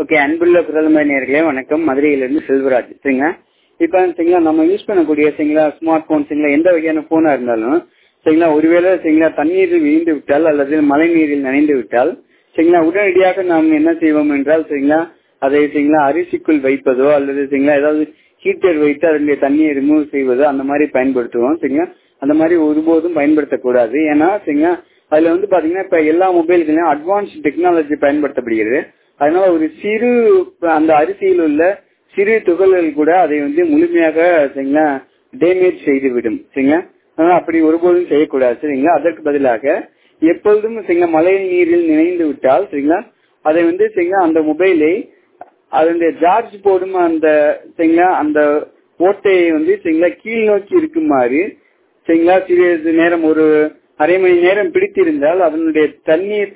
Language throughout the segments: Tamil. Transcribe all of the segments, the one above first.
ஓகே, அன்புள்ள குரல்மணி நேயர்களே வணக்கம். மதுரையிலிருந்து செல்வராஜ். சரிங்களா, இப்ப சரிங்களா நம்ம யூஸ் பண்ணக்கூடிய சரிங்களா ஸ்மார்ட் போன் சரிங்களா எந்த வகையான போனா இருந்தாலும் சரிங்களா ஒருவேளை சரிங்களா தண்ணீரில் விழுந்து விட்டால் அல்லது மழை நீரில் நனைந்து விட்டால் சரிங்களா உடனடியாக நாம் என்ன செய்வோம் என்றால் சரிங்களா அதை சரிங்களா அரிசிக்குள் வைப்பதோ அல்லது சரிங்களா ஏதாவது ஹீட்டர் வைத்து அதனுடைய தண்ணியை ரிமூவ் செய்வதோ அந்த மாதிரி பயன்படுத்துவோம். சரிங்களா, அந்த மாதிரி ஒருபோதும் பயன்படுத்தக்கூடாது. ஏன்னா சரிங்களா அதுல வந்து பாத்தீங்கன்னா இப்ப எல்லா மொபைல்களையும் அட்வான்ஸ் டெக்னாலஜி பயன்படுத்தப்படுகிறது. அதனால ஒரு சிறு அந்த அரிசியில் உள்ள சிறு துகள்கள் கூட அதை வந்து முழுமையாக சரிங்களா டேமேஜ் செய்துவிடும். சரிங்களா, அதனால அப்படி ஒருபோதும் செய்யக்கூடாது. சரிங்களா, அதற்கு பதிலாக எப்பொழுதும் சரிங்களா மழை நீரில் நினைந்து விட்டால் சரிங்களா அதை வந்து சரிங்களா அந்த மொபைலை அதனுடைய சார்ஜ் போடும் அந்த சரிங்களா அந்த ஓட்டையை வந்து சரிங்களா கீழ் நோக்கி இருக்குமாறு சரிங்களா சிறிது நேரம் ஒரு அரை மணி நேரம் பிடித்திருந்தால் அதனுடைய தண்ணீர்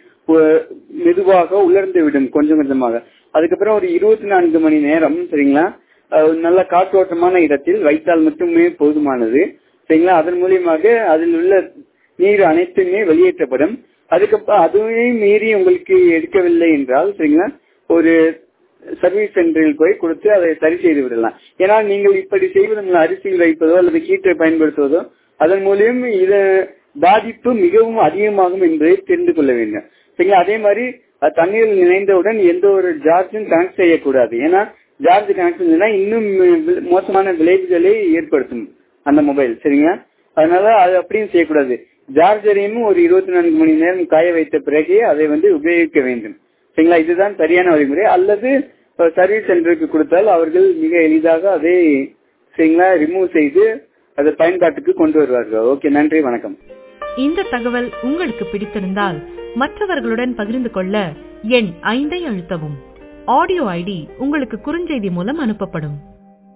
மெதுவாக உலர்ந்து விடும் கொஞ்சம் கொஞ்சமாக. அதுக்கப்புறம் ஒரு 24 மணி நேரம் சரிங்களா நல்ல காற்றோட்டமான இடத்தில் வைத்தால் மட்டுமே போதுமானது. சரிங்களா, அதன் மூலியமாக அதில் உள்ள நீர் அனைத்துமே வெளியேற்றப்படும். அதுக்கப்புறம் அதுவே மீறி உங்களுக்கு எடுக்கவில்லை என்றால் சரிங்களா ஒரு சர்வீஸ் சென்டரில் போய் கொடுத்து அதை சரி செய்து விடலாம். ஏன்னா நீங்கள் இப்படி செய்வதன் அரிசியில் வைப்பதோ அல்லது ஹீட்டரை பயன்படுத்துவதோ அதன் மூலியம் இத பாதிப்பு மிகவும் அதிகமாகும் என்பதை தெரிந்து கொள்ள வேண்டும். சரிங்களா, அதே மாதிரி தண்ணீரில் நினைந்தவுடன் எந்த ஒரு சார்ஜும் கனெக்ட் செய்யக்கூடாது. ஏன்னா சார்ஜ் கனெக்ட் செஞ்சா இன்னும் மோசமான விளைவுகளை ஏற்படுத்தும் அந்த மொபைல். சரிங்களா, அதனால அது அப்படியும் செய்யக்கூடாது. சார்ஜரையும் ஒரு 24 மணி நேரம் காய வைத்த பிறகு அதை வந்து உபயோகிக்க வேண்டும். சரிங்களா, இதுதான் சரியான வழிமுறை. அல்லது சர்வீஸ் சென்டருக்கு கொடுத்தால் அவர்கள் மிக எளிதாக அதை சரிங்களா ரிமூவ் செய்து அதை பயன்பாட்டுக்கு கொண்டு வருவார்கள். ஓகே, நன்றி, வணக்கம். இந்த தகவல் உங்களுக்கு பிடித்திருந்தால் மற்றவர்களுடன் பகிர்ந்து கொள்ள எண் 5 அழுத்தவும். ஆடியோ ஐடி உங்களுக்கு குறுஞ்செய்தி மூலம் அனுப்பப்படும்.